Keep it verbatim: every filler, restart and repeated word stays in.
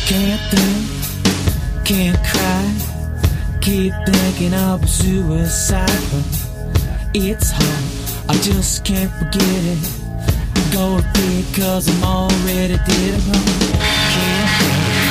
Can't think, can't cry. Keep thinking of suicide, but it's hard, I just can't forget it. Go to bed cause I'm already dead. Can't think,